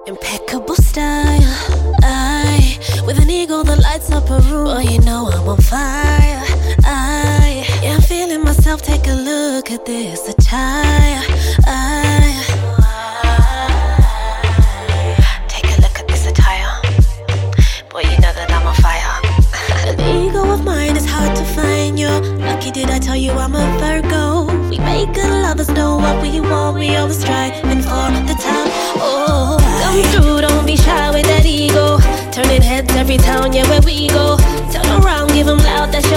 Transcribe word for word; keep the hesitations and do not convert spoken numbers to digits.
Impeccable style, I with an ego that lights up a room. Well, you know I'm on fire. I, yeah, I'm feeling myself. Take a look at this attire. I, take a look at this attire. Boy, you know that I'm on fire. An ego of mine is hard to find. You're lucky, did I tell you I'm a Virgo? We make good lovers know what we want. We always striving for the top. Oh, come through, don't be shy with that ego. Turning heads every town, yeah, where we go. Turn around, give them loud, that's your